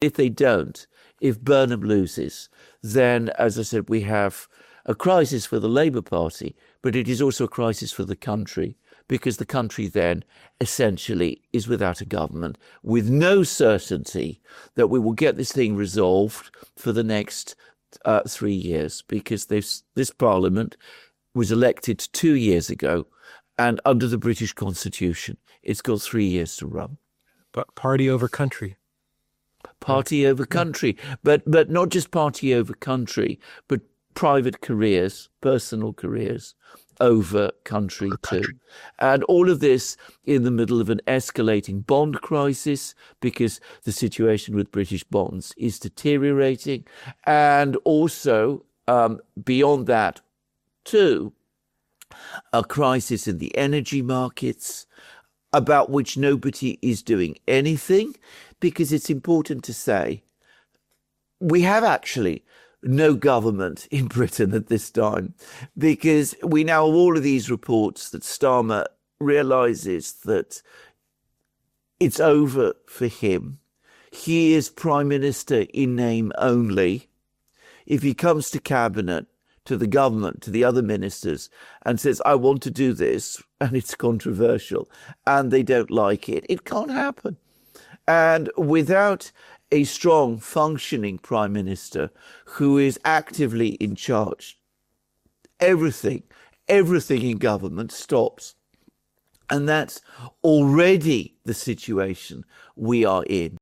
If they don't, if Burnham loses, then, as I said, we have a crisis for the Labour Party, but it is also a crisis for the country, because the country then essentially is without a government, with no certainty that we will get this thing resolved for the next 3 years, because this Parliament was elected 2 years ago, and under the British Constitution, it's got 3 years to run. But party over country. Party over country, but not just party over country, but private careers, personal careers over country too. And all of this in the middle of an escalating bond crisis, because the situation with British bonds is deteriorating. And also, beyond that too, a crisis in the energy markets, about which nobody is doing anything, because it's important to say we have actually no government in Britain at this time, because we now have all of these reports that Starmer realises that it's over for him. He is Prime Minister in name only. If he comes to Cabinet, to the government, to the other ministers, and says, I want to do this, and it's controversial, and they don't like it, it can't happen. And without a strong, functioning Prime Minister who is actively in charge, everything in government stops. And that's already the situation we are in.